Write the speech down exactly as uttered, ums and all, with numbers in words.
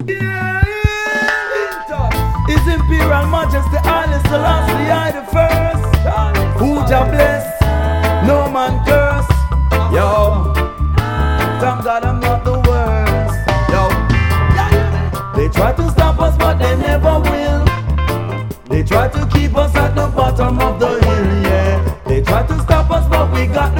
Yeah, yeah. His Imperial Majesty Haile Selassie I the first. Who Jah bless, no man curse. Yo, thank God I'm not the worst. Yo, they try to stop us but they never will. They try to keep us at the bottom of the hill, yeah. They try to stop us but we got